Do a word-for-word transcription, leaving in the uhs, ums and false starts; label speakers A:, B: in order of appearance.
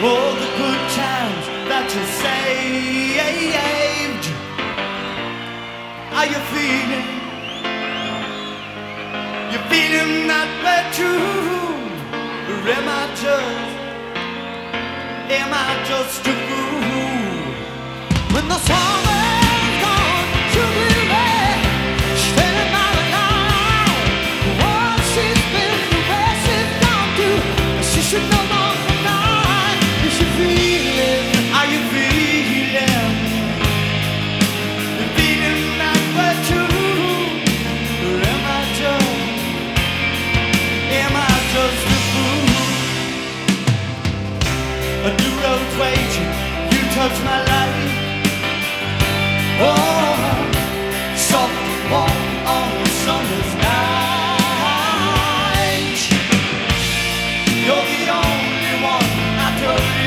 A: all the good times that you saved. Are you feeling? You feeling that way too? Or am I just, am I just a fool? When the summer's gone, she'll be there, standing by the line. What she's been, the way she's gone through, she should no longer die. Is she feeling? Are you feeling? You feeling that way too? Or am I just, am I just a fool? A new road's waiting, you touch my life. Oh, soft warm on a summer's night. You're the only one I told you.